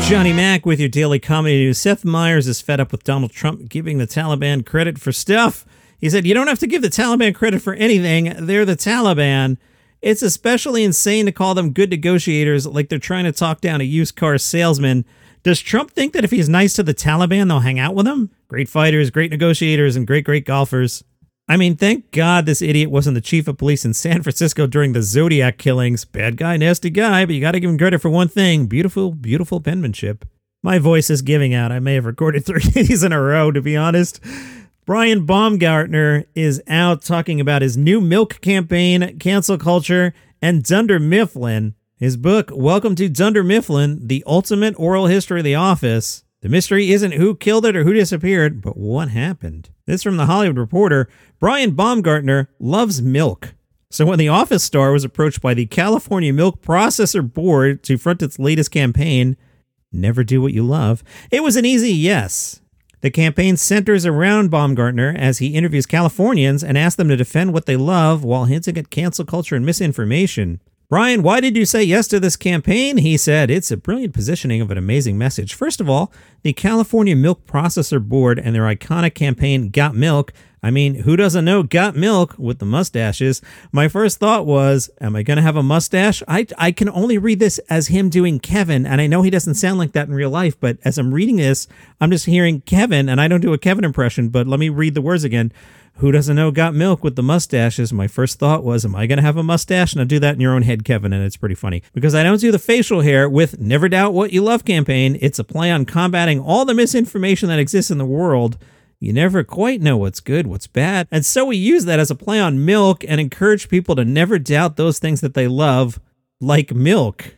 Johnny Mac with your daily comedy news. Seth Meyers is fed up with Donald Trump giving the Taliban credit for stuff. He said, you don't have to give the Taliban credit for anything. They're the Taliban. It's especially insane to call them good negotiators like they're trying to talk down a used car salesman. Does Trump think that if he's nice to the Taliban, they'll hang out with him? Great fighters, great negotiators, and great golfers. I mean, thank God this idiot wasn't the chief of police in San Francisco during the Zodiac killings. Bad guy, nasty guy, but you gotta give him credit for one thing. Beautiful penmanship. My voice is giving out. I may have recorded 3 days in a row, to be honest. Brian Baumgartner is out talking about his new milk campaign, cancel culture, and Dunder Mifflin. His book, Welcome to Dunder Mifflin, The Ultimate Oral History of The Office. The mystery isn't who killed it or who disappeared, but what happened. This from The Hollywood Reporter. Brian Baumgartner loves milk. So when the Office star was approached by the California Milk Processor Board to front its latest campaign, Never Do What You Love, it was an easy yes. The campaign centers around Baumgartner as he interviews Californians and asks them to defend what they love while hinting at cancel culture and misinformation. Brian, why did you say yes to this campaign? He said, it's a brilliant positioning of an amazing message. First of all, the California Milk Processor Board and their iconic campaign, Got Milk. I mean, who doesn't know Got Milk with the mustaches? My first thought was, am I going to have a mustache? I can only read this as him doing Kevin, and I know he doesn't sound like that in real life, but as I'm reading this, I'm just hearing Kevin, and I don't do a Kevin impression, but let me read the words again. Who doesn't know Got Milk with the mustaches? My first thought was, am I going to have a mustache? And I'll do that in your own head, Kevin, and it's pretty funny. Because I don't do the facial hair with Never Doubt What You Love campaign. It's a play on combating all the misinformation that exists in the world. You never quite know what's good, what's bad. And so we use that as a play on milk and encourage people to never doubt those things that they love, like milk.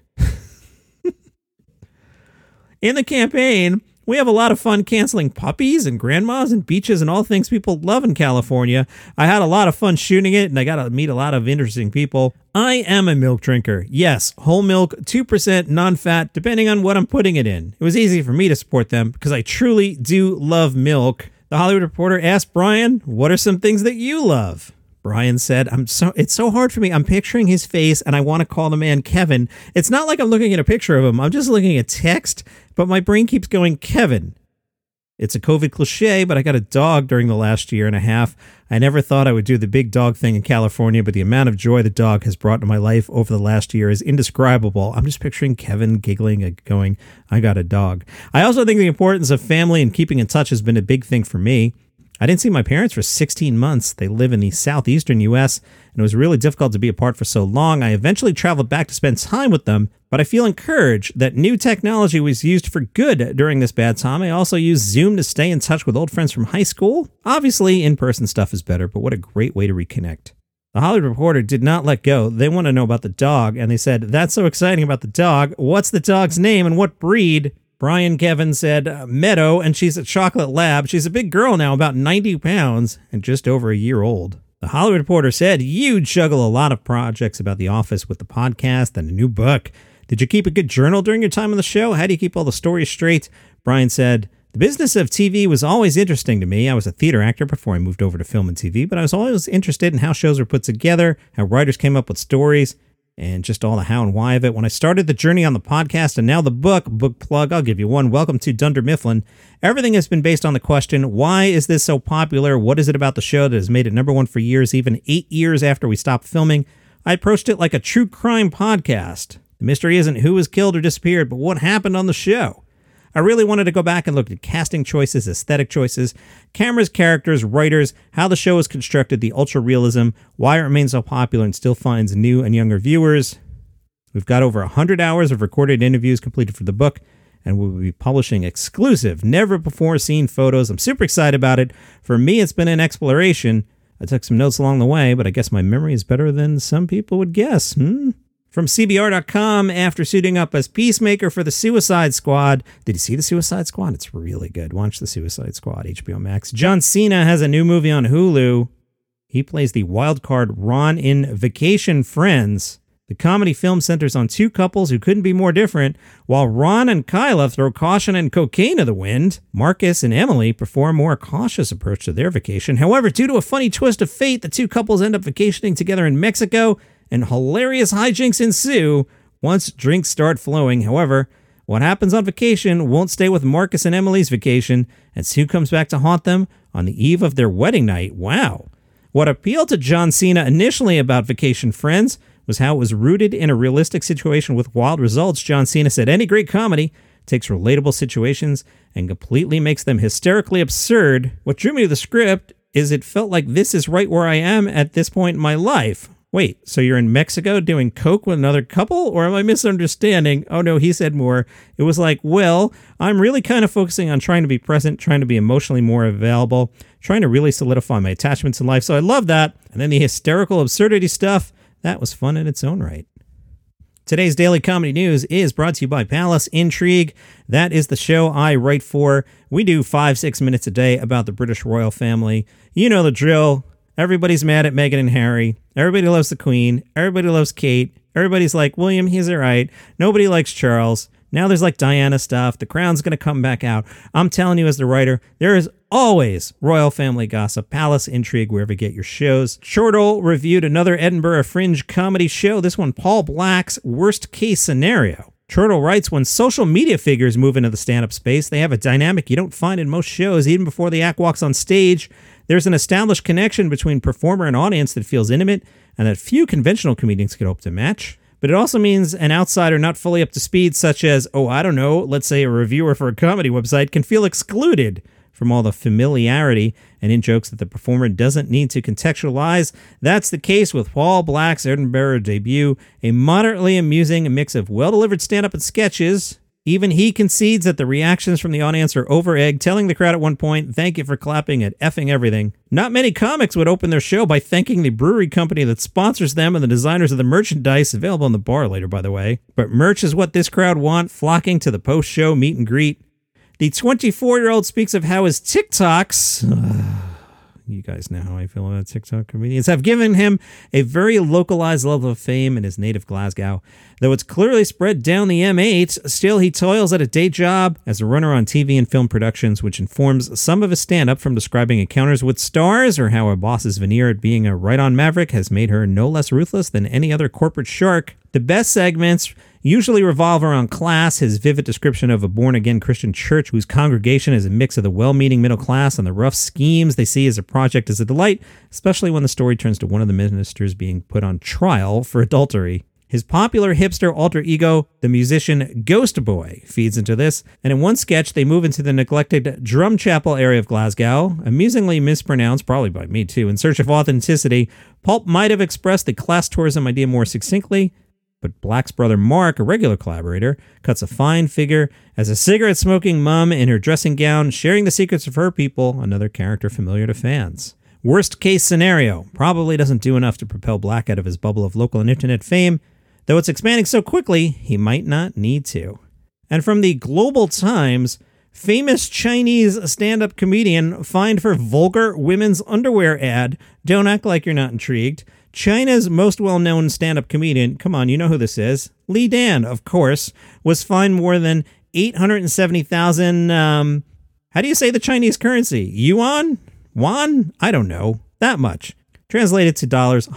In the campaign, we have a lot of fun canceling puppies and grandmas and beaches and all things people love in California. I had a lot of fun shooting it, and I got to meet a lot of interesting people. I am a milk drinker. Yes, whole milk, 2% non-fat, depending on what I'm putting it in. It was easy for me to support them because I truly do love milk. The Hollywood Reporter asked Brian, what are some things that you love? Brian said, it's so hard for me. I'm picturing his face and I want to call the man Kevin. It's not like I'm looking at a picture of him. I'm just looking at text, but my brain keeps going, Kevin. It's a COVID cliche, but I got a dog during the last year and a half. I never thought I would do the big dog thing in California, but the amount of joy the dog has brought to my life over the last year is indescribable. I'm just picturing Kevin giggling and going, I got a dog. I also think the importance of family and keeping in touch has been a big thing for me. I didn't see my parents for 16 months. They live in the southeastern U.S., and it was really difficult to be apart for so long. I eventually traveled back to spend time with them, but I feel encouraged that new technology was used for good during this bad time. I also used Zoom to stay in touch with old friends from high school. Obviously, in-person stuff is better, but what a great way to reconnect. The Hollywood Reporter did not let go. They want to know about the dog, and they said, that's so exciting about the dog. What's the dog's name and what breed? Brian Kevin said, Meadow, and she's a chocolate lab. She's a big girl now, about 90 pounds, and just over a year old. The Hollywood Reporter said, you juggle a lot of projects about The Office with the podcast and a new book. Did you keep a good journal during your time on the show? How do you keep all the stories straight? Brian said, the business of TV was always interesting to me. I was a theater actor before I moved over to film and TV, but I was always interested in how shows were put together, how writers came up with stories, and just all the how and why of it. When I started the journey on the podcast and now the book plug, I'll give you one. Welcome to Dunder Mifflin. Everything has been based on the question, why is this so popular? What is it about the show that has made it number one for years, even 8 years after we stopped filming? I approached it like a true crime podcast. The mystery isn't who was killed or disappeared, but what happened on the show. I really wanted to go back and look at casting choices, aesthetic choices, cameras, characters, writers, how the show is constructed, the ultra-realism, why it remains so popular and still finds new and younger viewers. We've got over 100 hours of recorded interviews completed for the book, and we'll be publishing exclusive, never-before-seen photos. I'm super excited about it. For me, it's been an exploration. I took some notes along the way, but I guess my memory is better than some people would guess. From CBR.com, after suiting up as Peacemaker for the Suicide Squad. Did you see the Suicide Squad? It's really good. Watch the Suicide Squad, HBO Max. John Cena has a new movie on Hulu. He plays the wild card Ron in Vacation Friends. The comedy film centers on two couples who couldn't be more different. While Ron and Kyla throw caution and cocaine to the wind, Marcus and Emily perform a more cautious approach to their vacation. However, due to a funny twist of fate, the two couples end up vacationing together in Mexico, and hilarious hijinks ensue once drinks start flowing. However, What happens on vacation won't stay with Marcus and Emily's vacation, and Sue comes back to haunt them on the eve of their wedding night. Wow. What appealed to John Cena initially about Vacation Friends was how it was rooted in a realistic situation with wild results. John Cena said, any great comedy takes relatable situations and completely makes them hysterically absurd. What drew me to the script is it felt like this is right where I am at this point in my life. Wait, so you're in Mexico doing coke with another couple? Or am I misunderstanding? Oh no, he said more. It was like, well, I'm really kind of focusing on trying to be present, trying to be emotionally more available, trying to really solidify my attachments in life. So I love that. And then the hysterical absurdity stuff, that was fun in its own right. Today's Daily Comedy News is brought to you by Palace Intrigue. That is the show I write for. We do 5-6 minutes a day about the British royal family. You know the drill. Everybody's mad at Meghan and Harry. Everybody loves the Queen. Everybody loves Kate. Everybody's like, William, he's all right. Nobody likes Charles. Now there's like Diana stuff. The Crown's going to come back out. I'm telling you as the writer, there is always royal family gossip. Palace Intrigue, wherever you get your shows. Chortle reviewed another Edinburgh Fringe comedy show. This one, Paul Black's Worst Case Scenario. Chortle writes, when social media figures move into the stand-up space, they have a dynamic you don't find in most shows. Even before the act walks on stage, there's an established connection between performer and audience that feels intimate and that few conventional comedians could hope to match. But it also means an outsider not fully up to speed, such as, let's say a reviewer for a comedy website, can feel excluded from all the familiarity and in-jokes that the performer doesn't need to contextualize. That's the case with Paul Black's Edinburgh debut, a moderately amusing mix of well-delivered stand-up and sketches. Even he concedes that the reactions from the audience are over-egged, telling the crowd at one point, thank you for clapping at effing everything. Not many comics would open their show by thanking the brewery company that sponsors them and the designers of the merchandise, available in the bar later, by the way. But merch is what this crowd want, flocking to the post-show meet and greet. The 24-year-old speaks of how his TikToks... you guys know how I feel about TikTok comedians, have given him a very localized level of fame in his native Glasgow. Though it's clearly spread down the M8, still he toils at a day job as a runner on TV and film productions, which informs some of his stand-up from describing encounters with stars or how a boss's veneer at being a right-on maverick has made her no less ruthless than any other corporate shark. The best segments usually revolve around class, his vivid description of a born-again Christian church whose congregation is a mix of the well-meaning middle class and the rough schemes they see as a project is a delight, especially when the story turns to one of the ministers being put on trial for adultery. His popular hipster alter ego, the musician Ghost Boy, feeds into this, and in one sketch they move into the neglected Drum Chapel area of Glasgow, amusingly mispronounced, probably by me too, in search of authenticity. Pulp might have expressed the class tourism idea more succinctly, but Black's brother Mark, a regular collaborator, cuts a fine figure as a cigarette-smoking mum in her dressing gown, sharing the secrets of her people, another character familiar to fans. Worst case scenario probably doesn't do enough to propel Black out of his bubble of local and internet fame, though it's expanding so quickly, he might not need to. And from the Global Times, famous Chinese stand-up comedian fined for vulgar women's underwear ad. Don't act like you're not intrigued. China's most well-known stand-up comedian, come on, you know who this is, Li Dan, of course, was fined more than 870,000, how do you say the Chinese currency? Yuan? Won? I don't know. That much. Translated to dollars,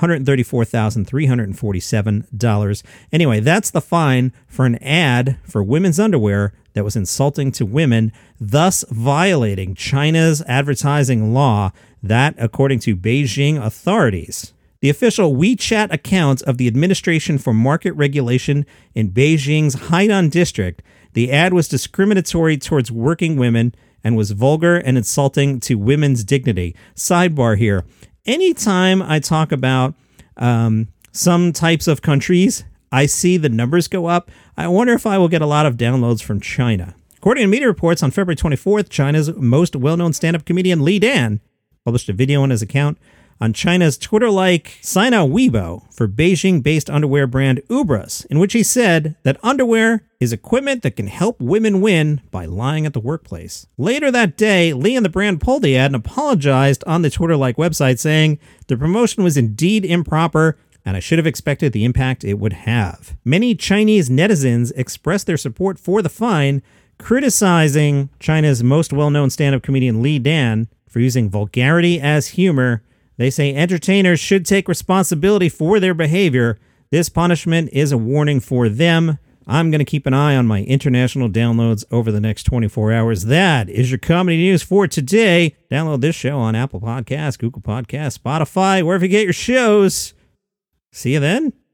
$134,347. Anyway, that's the fine for an ad for women's underwear that was insulting to women, thus violating China's advertising law, that according to Beijing authorities. The official WeChat account of the Administration for Market Regulation in Beijing's Hainan district, the ad was discriminatory towards working women and was vulgar and insulting to women's dignity. Sidebar here. Anytime I talk about some types of countries, I see the numbers go up. I wonder if I will get a lot of downloads from China. According to media reports, on February 24th, China's most well-known stand-up comedian Li Dan published a video on his account on China's Twitter-like Sina Weibo for Beijing-based underwear brand Ubras, in which he said that underwear is equipment that can help women win by lying at the workplace. Later that day, Li and the brand pulled the ad and apologized on the Twitter-like website, saying the promotion was indeed improper and I should have expected the impact it would have. Many Chinese netizens expressed their support for the fine, criticizing China's most well-known stand-up comedian Li Dan for using vulgarity as humor. They say entertainers should take responsibility for their behavior. This punishment is a warning for them. I'm going to keep an eye on my international downloads over the next 24 hours. That is your comedy news for today. Download this show on Apple Podcasts, Google Podcasts, Spotify, wherever you get your shows. See you then.